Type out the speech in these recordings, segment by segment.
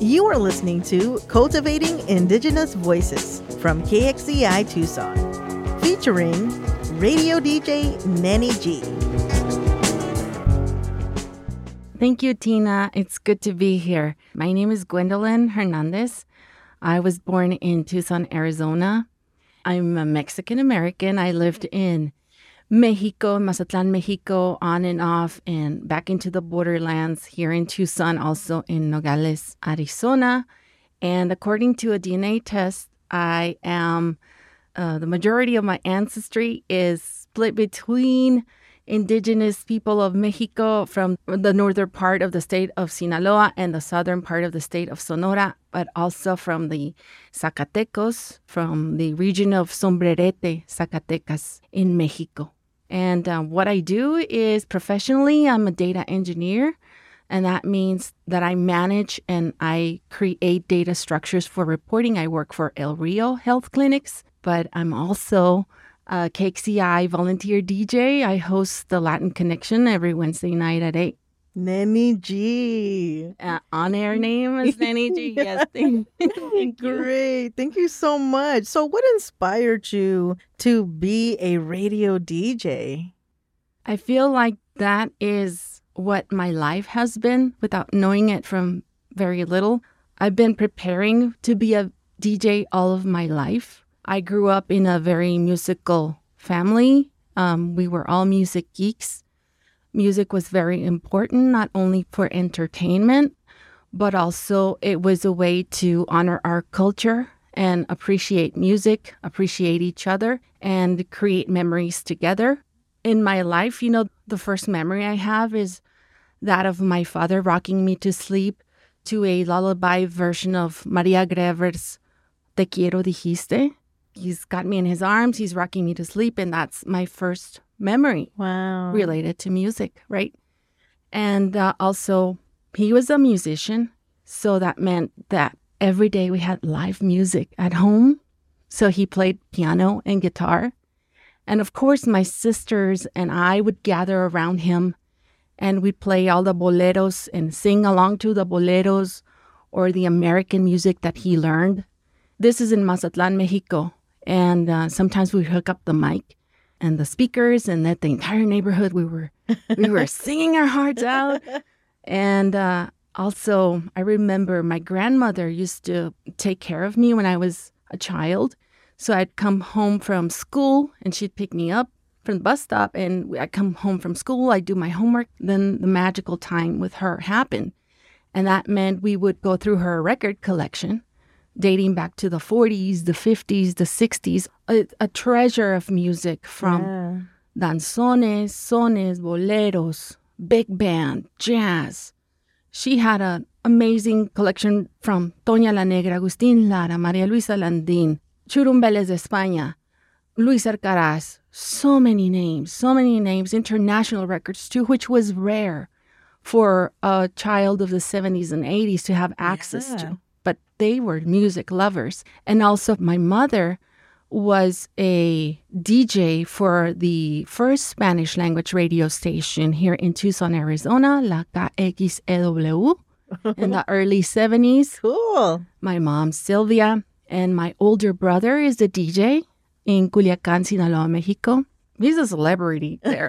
You are listening to Cultivating Indigenous Voices from KXCI Tucson, featuring radio DJ Nenny G. Thank you, Tina. It's good to be here. My name is Gwendolyn Hernandez. I was born in Tucson, Arizona. I'm a Mexican-American. I lived in Mexico, Mazatlan, Mexico, on and off, and back into the borderlands here in Tucson, also in Nogales, Arizona. And according to a DNA test, I am, the majority of my ancestry is split between indigenous people of Mexico from the northern part of the state of Sinaloa and the southern part of the state of Sonora, but also from the Zacatecos, from the region of Sombrerete, Zacatecas in Mexico. And what I do is professionally, I'm a data engineer, and that means that I manage and I create data structures for reporting. I work for El Rio Health Clinics, but I'm also a KXCI volunteer DJ. I host the Latin Connection every Wednesday night at 8. Nenny G. On-air name is Nenny G. Yes, thank you. Great. Thank you so much. So what inspired you to be a radio DJ? I feel like that is what my life has been without knowing it from very little. I've been preparing to be a DJ all of my life. I grew up in a very musical family. We were all music geeks. Music was very important, not only for entertainment, but also it was a way to honor our culture and appreciate music, appreciate each other, and create memories together. In my life, the first memory I have is that of my father rocking me to sleep to a lullaby version of Maria Grever's Te Quiero Dijiste. He's got me in his arms, he's rocking me to sleep, and that's my first memory. Wow. Related to music, right? And also, he was a musician, so that meant that every day we had live music at home. So he played piano and guitar. And of course, my sisters and I would gather around him, and we'd play all the boleros and sing along to the boleros or the American music that he learned. This is in Mazatlan, Mexico. And sometimes we hook up the mic and the speakers, and that the entire neighborhood, we were singing our hearts out. And also, I remember my grandmother used to take care of me when I was a child. So I'd come home from school, and she'd pick me up from the bus stop, and I'd come home from school, I'd do my homework. Then the magical time with her happened. And that meant we would go through her record collection, dating back to the 40s, the 50s, the 60s, a treasure of music from danzones, sones, boleros, big band, jazz. She had an amazing collection from Toña la Negra, Agustín Lara, María Luisa Landín, Churumbeles de España, Luis Alcaraz, so many names, international records too, which was rare for a child of the 70s and 80s to have access to. But they were music lovers. And also my mother was a DJ for the first Spanish language radio station here in Tucson, Arizona, La KXEW, in the early 70s. Cool. My mom, Sylvia, and my older brother is a DJ in Culiacán, Sinaloa, Mexico. He's a celebrity there.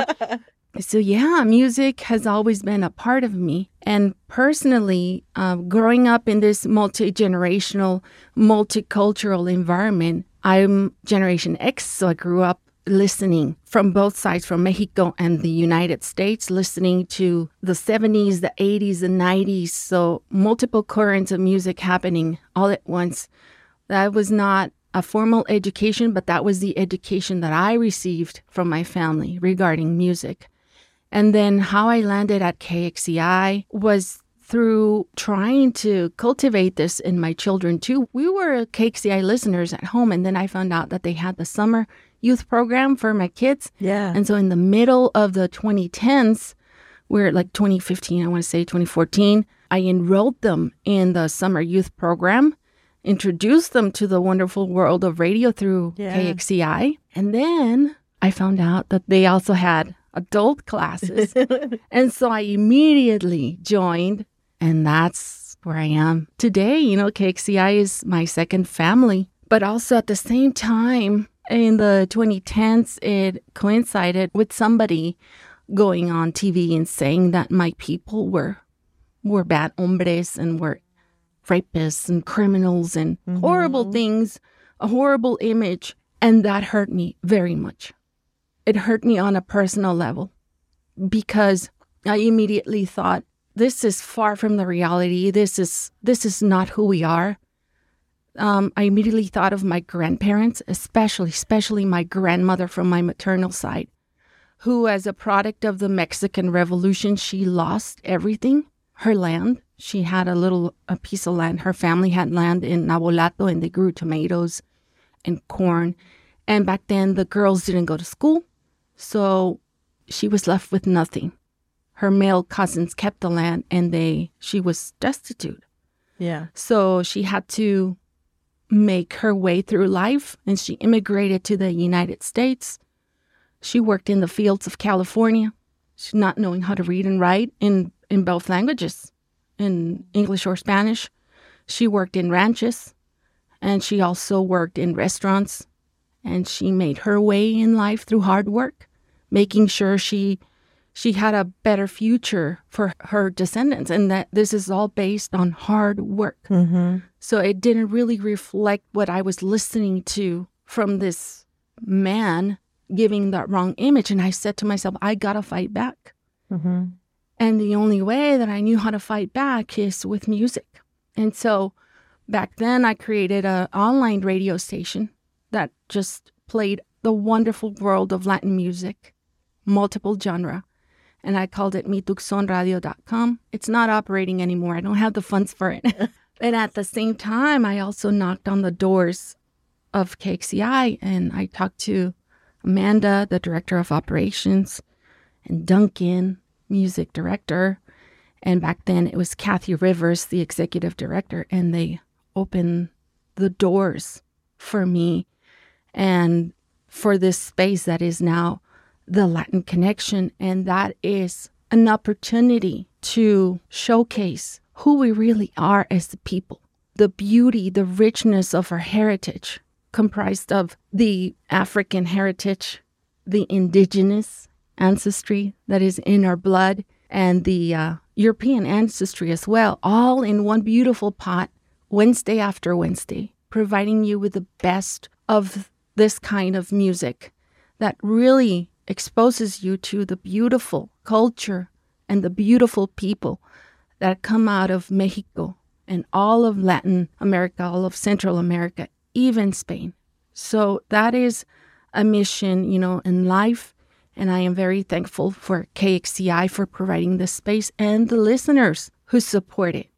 So yeah, music has always been a part of me. And personally, growing up in this multi-generational, multicultural environment, I'm Generation X, so I grew up listening from both sides, from Mexico and the United States, listening to the 70s, the 80s, the 90s, so multiple currents of music happening all at once. That was not a formal education, but that was the education that I received from my family regarding music. And then how I landed at KXCI was through trying to cultivate this in my children too. We were KXCI listeners at home, and then I found out that they had the summer youth program for my kids. Yeah. And so in the middle of the 2010s, we're like 2015, I want to say 2014, I enrolled them in the summer youth program, introduced them to the wonderful world of radio through KXCI. And then I found out that they also had adult classes. And so I immediately joined, and that's where I am today. KXCI is my second family. But also at the same time, in the 2010s, it coincided with somebody going on TV and saying that my people were bad hombres and were rapists and criminals and horrible things, a horrible image. And that hurt me very much. It hurt me on a personal level because I immediately thought, this is far from the reality. This is not who we are. I immediately thought of my grandparents, especially my grandmother from my maternal side, who as a product of the Mexican Revolution, she lost everything, her land. She had a piece of land. Her family had land in Nabolato, and they grew tomatoes and corn. And back then, the girls didn't go to school, so she was left with nothing. Her male cousins kept the land, and she was destitute. Yeah. So she had to make her way through life, and she immigrated to the United States. She worked in the fields of California, not knowing how to read and write in both languages, in English or Spanish. She worked in ranches, and she also worked in restaurants, and she made her way in life through hard work, making sure she had a better future for her descendants, and that this is all based on hard work. Mm-hmm. So it didn't really reflect what I was listening to from this man giving that wrong image. And I said to myself, I got to fight back. Mm-hmm. And the only way that I knew how to fight back is with music. And so back then I created an online radio station that just played the wonderful world of Latin music, multiple genre. And I called it mituxonradio.com. It's not operating anymore. I don't have the funds for it. And at the same time, I also knocked on the doors of KXCI, and I talked to Amanda, the director of operations, and Duncan, music director. And back then it was Kathy Rivers, the executive director, and they opened the doors for me and for this space that is now the Latin Connection. And that is an opportunity to showcase who we really are as the people, the beauty, the richness of our heritage, comprised of the African heritage, the indigenous ancestry that is in our blood, and the European ancestry as well, all in one beautiful pot, Wednesday after Wednesday, providing you with the best of this kind of music that really exposes you to the beautiful culture and the beautiful people that come out of Mexico and all of Latin America, all of Central America, even Spain. So that is a mission, in life. And I am very thankful for KXCI for providing this space and the listeners who support it.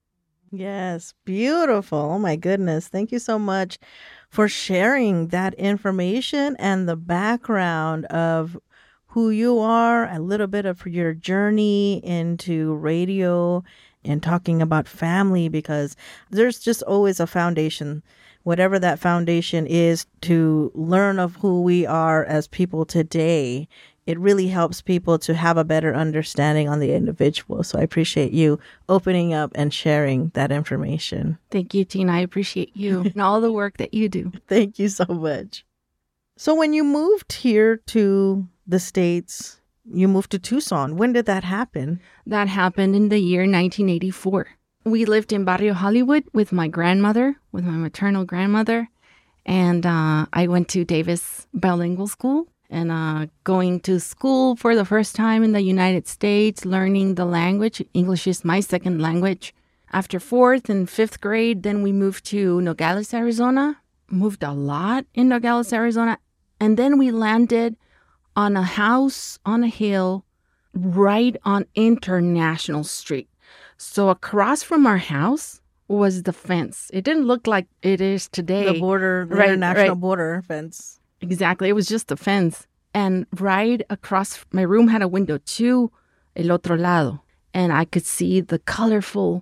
Yes, beautiful. Oh my goodness. Thank you so much for sharing that information and the background of who you are, a little bit of your journey into radio and talking about family, because there's just always a foundation, whatever that foundation is, to learn of who we are as people today. It really helps people to have a better understanding on the individual. So I appreciate you opening up and sharing that information. Thank you, Tina. I appreciate you and all the work that you do. Thank you so much. So when you moved here to the States, you moved to Tucson. When did that happen? That happened in the year 1984. We lived in Barrio Hollywood with my grandmother, with my maternal grandmother. And I went to Davis Bilingual School. And going to school for the first time in the United States, learning the language. English is my second language. After 4th and 5th grade, then we moved to Nogales, Arizona. Moved a lot in Nogales, Arizona. And then we landed on a house on a hill right on International Street. So across from our house was the fence. It didn't look like it is today. The border, the international border fence. Exactly. It was just a fence. And right across, my room had a window to el otro lado. And I could see the colorful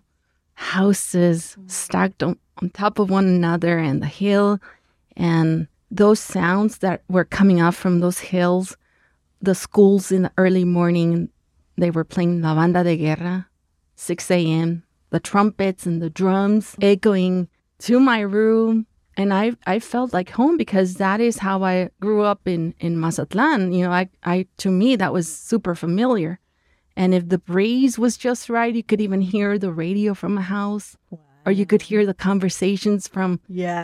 houses stacked on top of one another, and the hill. And those sounds that were coming up from those hills, the schools in the early morning, they were playing La Banda de Guerra, 6 a.m., the trumpets and the drums echoing to my room. And I felt like home because that is how I grew up in Mazatlan. You know, I to me, that was super familiar. And if the breeze was just right, you could even hear the radio from a house. Wow. Or you could hear the conversations from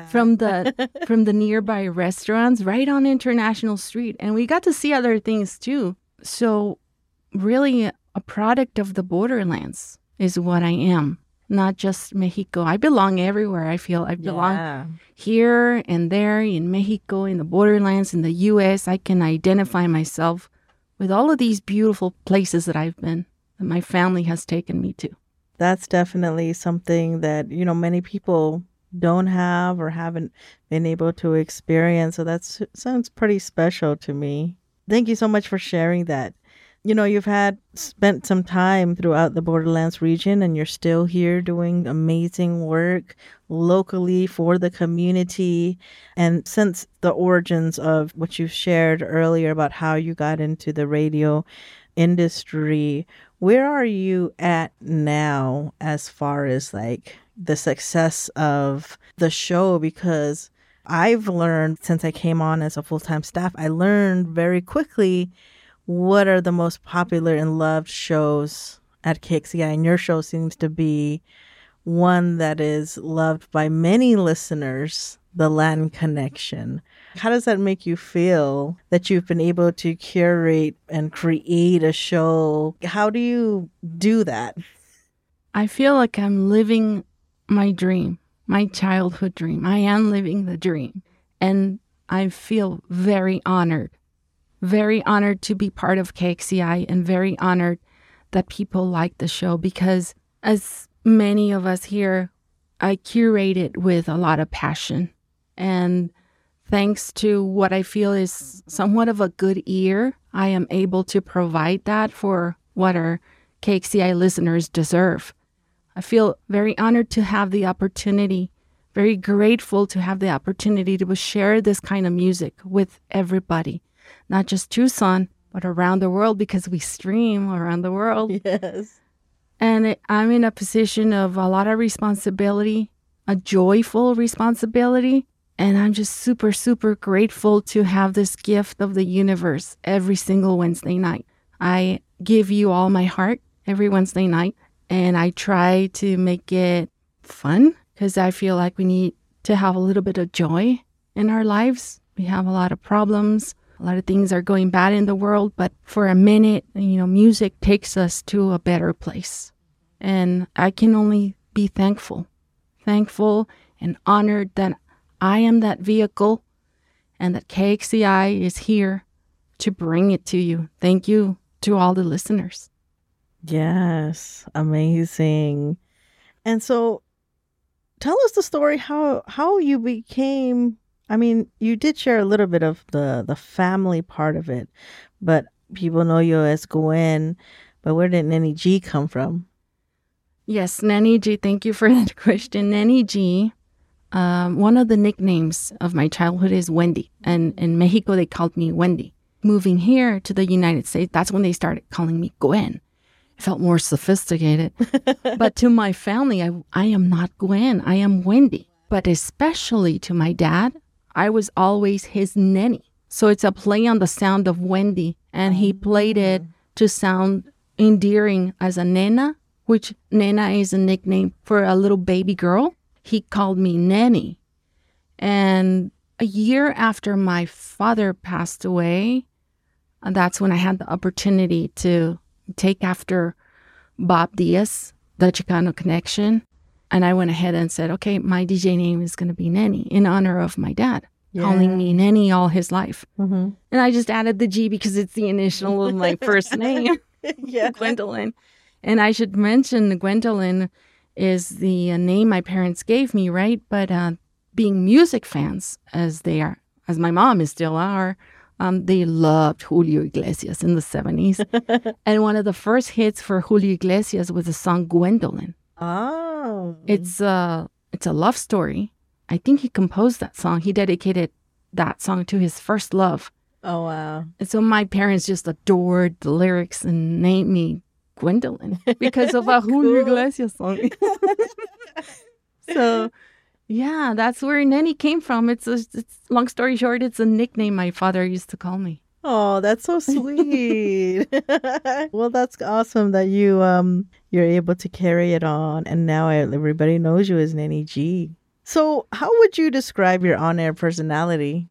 the nearby restaurants right on International Street. And we got to see other things too. So really a product of the borderlands is what I am, not just Mexico. I belong everywhere. I feel I belong here and there in Mexico, in the borderlands, in the U.S. I can identify myself with all of these beautiful places that I've been, that my family has taken me to. That's definitely something that, you know, many people don't have or haven't been able to experience. So that sounds pretty special to me. Thank you so much for sharing that. You know, you've spent some time throughout the Borderlands region, and you're still here doing amazing work locally for the community. And since the origins of what you shared earlier about how you got into the radio industry, where are you at now as far as like the success of the show? Because I've learned since I came on as a full-time staff, I learned very quickly what are the most popular and loved shows at KXCI. And your show seems to be one that is loved by many listeners, The Latin Connection. How does that make you feel that you've been able to curate and create a show? How do you do that? I feel like I'm living my dream, my childhood dream. I am living the dream. And I feel very honored to be part of KXCI, and very honored that people like the show, because as many of us here, I curate it with a lot of passion. And thanks to what I feel is somewhat of a good ear, I am able to provide that for what our KXCI listeners deserve. I feel very honored to have the opportunity, very grateful to have the opportunity to share this kind of music with everybody, not just Tucson, but around the world, because we stream around the world. Yes. And I'm in a position of a lot of responsibility, a joyful responsibility. And I'm just super, super grateful to have this gift of the universe every single Wednesday night. I give you all my heart every Wednesday night, and I try to make it fun because I feel like we need to have a little bit of joy in our lives. We have a lot of problems. A lot of things are going bad in the world, but for a minute, you know, music takes us to a better place. And I can only be thankful and honored that I am that vehicle and that KXCI is here to bring it to you. Thank you to all the listeners. Yes, amazing. And so tell us the story how you became, I mean, you did share a little bit of the family part of it, but people know you as Gwen, but where did Nenny G come from? Yes, Nenny G, thank you for that question. Nenny G, one of the nicknames of my childhood is Wendy. And in Mexico, they called me Wendy. Moving here to the United States, that's when they started calling me Gwen. It felt more sophisticated. But to my family, I am not Gwen. I am Wendy. But especially to my dad, I was always his Nenny. So it's a play on the sound of Wendy. And he played it to sound endearing as a nena, which nena is a nickname for a little baby girl. He called me Nenny. And a year after my father passed away, that's when I had the opportunity to take after Bob Diaz, the Chicano Connection. And I went ahead and said, okay, my DJ name is going to be Nenny in honor of my dad, calling me Nenny all his life. Mm-hmm. And I just added the G because it's the initial of my first name, Gwendolyn. And I should mention Gwendolyn is the name my parents gave me, right? But being music fans, as they are, as my mom is still are, they loved Julio Iglesias in the 70s. And one of the first hits for Julio Iglesias was the song Gwendolyn. Oh. It's a love story. I think he composed that song. He dedicated that song to his first love. Oh, wow. And so my parents just adored the lyrics and named me Gwendolyn because of a Julio Iglesias song. So, yeah, that's where Nenny came from. It's long story short, it's a nickname my father used to call me. Oh, that's so sweet. Well, that's awesome that you're able to carry it on, and now everybody knows you as Nanny G. So, how would you describe your on-air personality?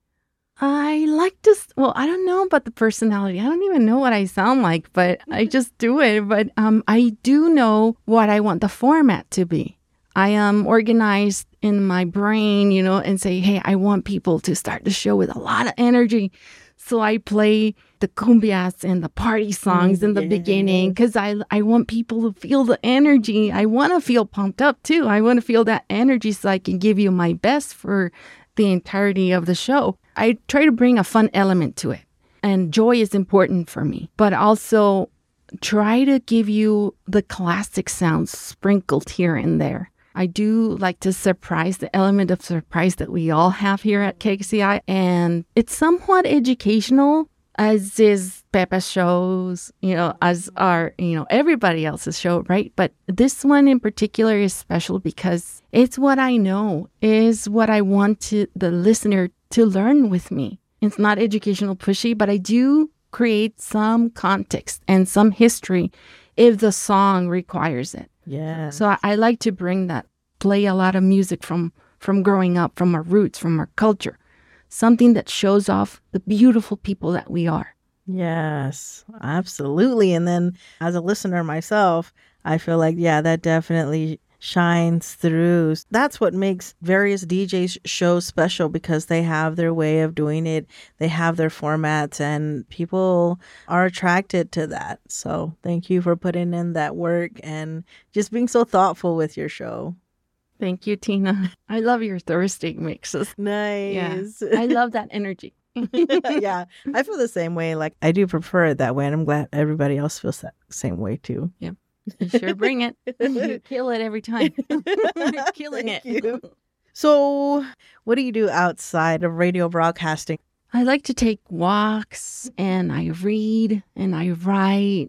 I like to, well, I don't know about the personality. I don't even know what I sound like, but I just do it. But I do know what I want the format to be. I am organized in my brain, and say, hey, I want people to start the show with a lot of energy. So I play the cumbias and the party songs in the beginning because I want people to feel the energy. I want to feel pumped up too. I want to feel that energy so I can give you my best for the entirety of the show. I try to bring a fun element to it. And joy is important for me, but also try to give you the classic sounds sprinkled here and there. I do like to surprise, the element of surprise that we all have here at KXCI. And it's somewhat educational, as is Pepe's shows, as are, everybody else's show, right? But this one in particular is special because it's what I know, is what I want the listener to learn with me. It's not educational pushy, but I do create some context and some history if the song requires it. Yeah. So I like to bring that, play a lot of music from growing up, from our roots, from our culture. Something that shows off the beautiful people that we are. Yes, absolutely. And then as a listener myself, I feel like, yeah, that definitely shines through. That's what makes various DJs shows special, because they have their way of doing it. They have their formats, and people are attracted to that. So thank you for putting in that work and just being so thoughtful with your show. Thank you, Tina. I love your Thursday mixes. Nice. Yeah, I love that energy. Yeah, I feel the same way. Like, I do prefer it that way, and I'm glad everybody else feels that same way too. Yeah. You sure bring it. You kill it every time. You're killing Thank it. you. So, what do you do outside of radio broadcasting? I like to take walks, and I read, and I write,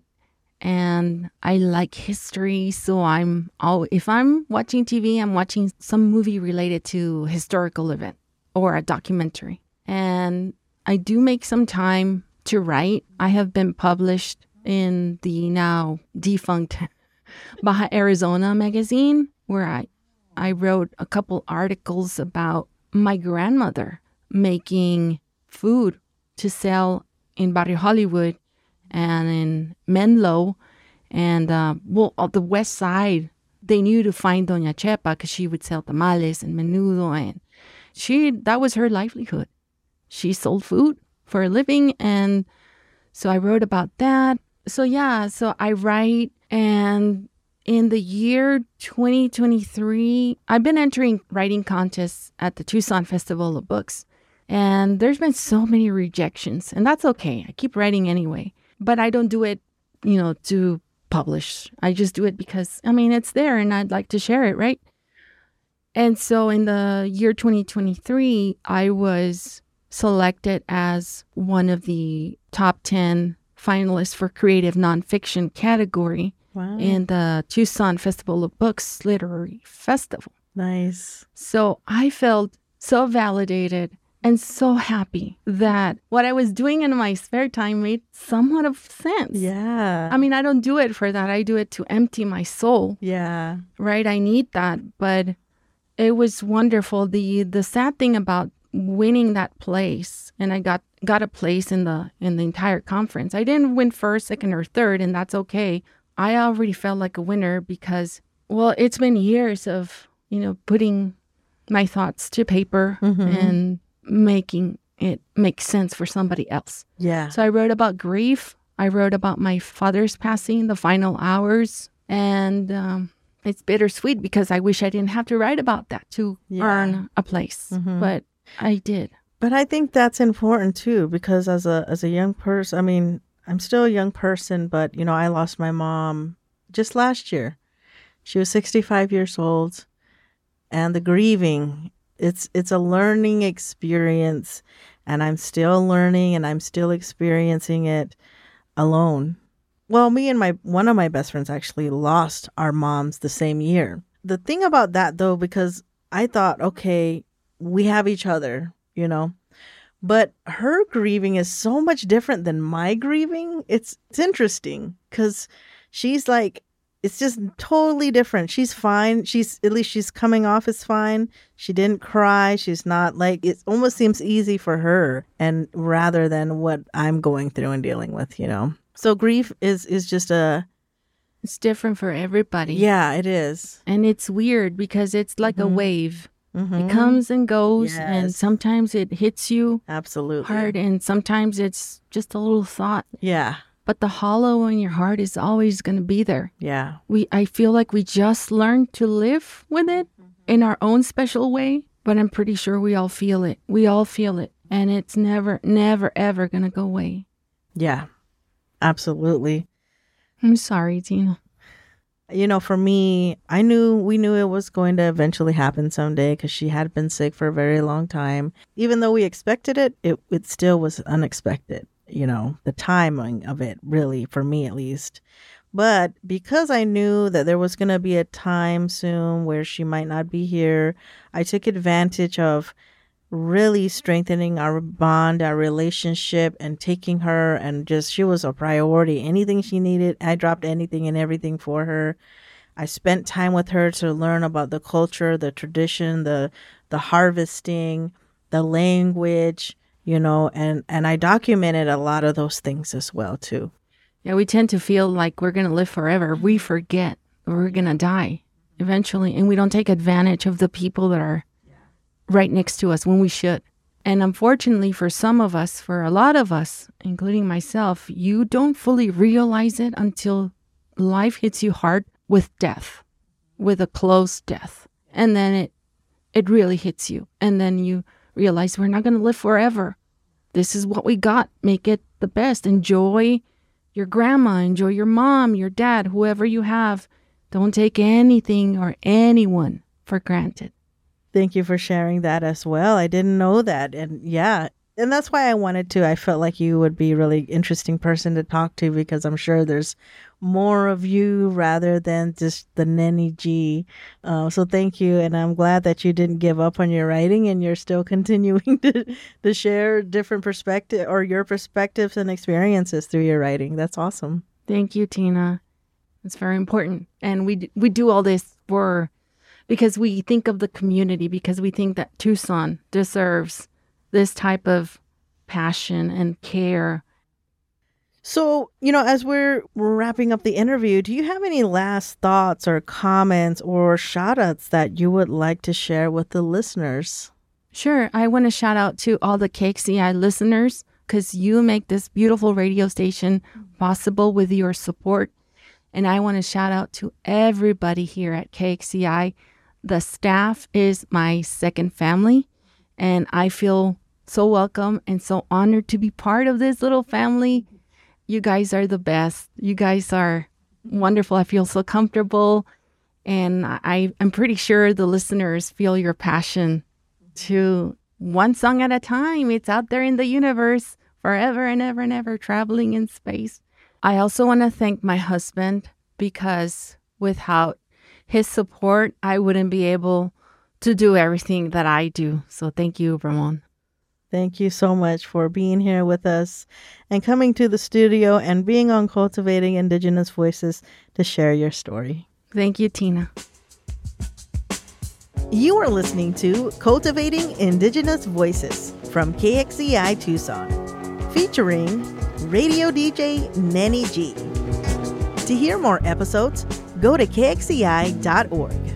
and I like history. So if I'm watching TV, I'm watching some movie related to historical event or a documentary. And I do make some time to write. I have been published in the now defunct Baja Arizona magazine, where I wrote a couple articles about my grandmother making food to sell in Barrio Hollywood and in Menlo and the west side. They knew to find Doña Chepa because she would sell tamales and menudo, and that was her livelihood. She sold food for a living, and so I wrote about that. So I write, and in the year 2023, I've been entering writing contests at the Tucson Festival of Books, and there's been so many rejections, and that's okay. I keep writing anyway, but I don't do it, to publish. I just do it because, it's there, and I'd like to share it, right? And so in the year 2023, I was selected as one of the top 10 finalists for creative nonfiction category. Wow. In the Tucson Festival of Books Literary Festival. Nice. So I felt so validated and so happy that what I was doing in my spare time made somewhat of sense. Yeah. I don't do it for that. I do it to empty my soul. Yeah. Right? I need that. But it was wonderful. The sad thing about winning that place, and I got a place in the entire conference. I didn't win first, second, or third, and that's okay. I already felt like a winner because, it's been years of, putting my thoughts to paper and making it make sense for somebody else. Yeah. So I wrote about grief. I wrote about my father's passing, the final hours. And it's bittersweet because I wish I didn't have to write about that to earn a place. But I did. But I think that's important too, because as a young person, I'm still a young person, but, I lost my mom just last year. She was 65 years old, and the grieving, it's a learning experience, and I'm still learning, and I'm still experiencing it alone. Well, me and one of my best friends actually lost our moms the same year. The thing about that though, because I thought, okay, we have each other, but her grieving is so much different than my grieving. It's interesting because she's like, it's just totally different. She's fine. At least she's coming off as fine. She didn't cry. She's not like, it almost seems easy for her, and rather than what I'm going through and dealing with, So grief is just it's different for everybody. Yeah, it is. And it's weird because it's like a wave. Mm-hmm. It comes and goes, Yes. and sometimes it hits you Absolutely hard, and sometimes it's just a little thought. Yeah. But the hollow in your heart is always going to be there. Yeah. I feel like we just learned to live with it in our own special way, but I'm pretty sure we all feel it. We all feel it, and it's never, never, ever going to go away. Yeah. Absolutely. I'm sorry, Tina. For me, we knew it was going to eventually happen someday because she had been sick for a very long time. Even though we expected it, it still was unexpected, the timing of it, really, for me at least. But because I knew that there was going to be a time soon where she might not be here, I took advantage of really strengthening our bond, our relationship, and taking her, and just, she was a priority. Anything she needed, I dropped anything and everything for her. I spent time with her to learn about the culture, the tradition, the harvesting, the language, and I documented a lot of those things as well too. Yeah, we tend to feel like we're going to live forever. We forget we're going to die eventually, and we don't take advantage of the people that are right next to us when we should. And unfortunately for some of us, for a lot of us, including myself, you don't fully realize it until life hits you hard with death, with a close death. And then it really hits you. And then you realize we're not going to live forever. This is what we got. Make it the best. Enjoy your grandma, enjoy your mom, your dad, whoever you have. Don't take anything or anyone for granted. Thank you for sharing that as well. I didn't know that. And yeah, and that's why I wanted to. I felt like you would be a really interesting person to talk to because I'm sure there's more of you rather than just the Nenny G. So thank you. And I'm glad that you didn't give up on your writing and you're still continuing to share different perspective or your perspectives and experiences through your writing. That's awesome. Thank you, Tina. It's very important. And we do all this because we think of the community, because we think that Tucson deserves this type of passion and care. So, as we're wrapping up the interview, do you have any last thoughts or comments or shout-outs that you would like to share with the listeners? Sure. I want to shout out to all the KXCI listeners because you make this beautiful radio station possible with your support. And I want to shout out to everybody here at KXCI. The staff is my second family, and I feel so welcome and so honored to be part of this little family. You guys are the best. You guys are wonderful. I feel so comfortable, and I'm pretty sure the listeners feel your passion to one song at a time. It's out there in the universe forever and ever and ever, traveling in space. I also want to thank my husband because without his support, I wouldn't be able to do everything that I do. So thank you, Ramon. Thank you so much for being here with us and coming to the studio and being on Cultivating Indigenous Voices to share your story. Thank you, Tina. You are listening to Cultivating Indigenous Voices from KXCI Tucson, featuring radio DJ Nenny G. To hear more episodes, go to kxci.org.